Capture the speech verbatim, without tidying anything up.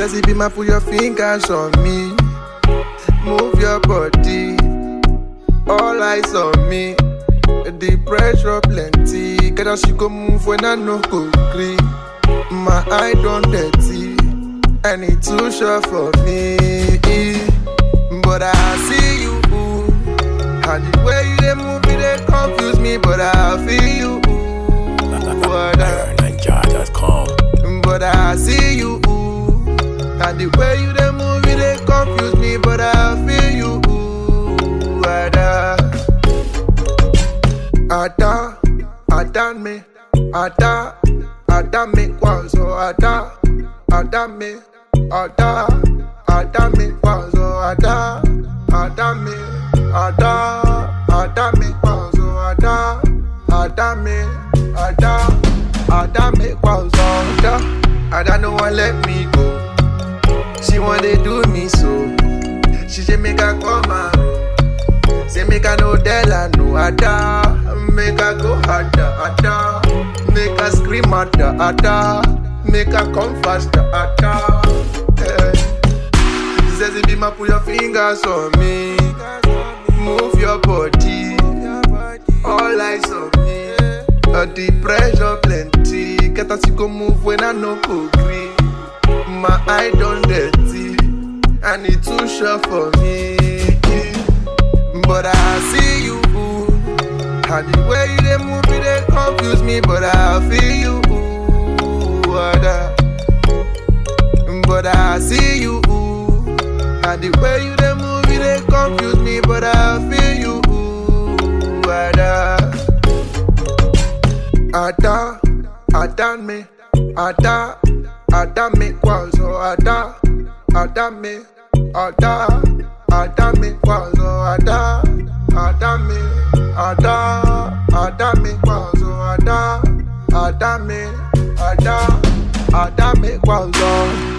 Sassy be my, put your fingers on me. Move your body, all eyes on me. The pressure plenty, get us you go move when I no go green. My eye don't dirty, and it's too short for me. But I see you, and the way you dey move, it dey confuse me. But I feel you, but I, but I see you, and the way you dey move, it dey confuse me. But I feel you, but I. Ada, ada me, ada, ada me kwazo, ada, ada me, ada, ada me kwazo, ada, ada me, ada, ada me kwazo, ada, ada me, ada, ada me kwazo, ada, ada no one let me go. She wanna do me so, she just make her come out. Say make her no tell her no, ada. Make her go harder, ada. Make her scream harder, ada. Make her come faster, ada. Hey. She says it be my, put your fingers on me. Move your body, all eyes on me. Uh, the pressure plenty, get us you go move when I no go green. My eye don't dirty, and it's too short for me. But I see you, and the way you dey move, it dey confuse me. But I feel you, but I, but I see you, and the way you dey move, it dey confuse me. But I feel you, but I, ada, ada me, ada, ada me kwazo, ada, ada me, ada. Ada me kwazo, ada, ada me, ada, ada me kwazo, ada, ada me, ada, ada me kwazo.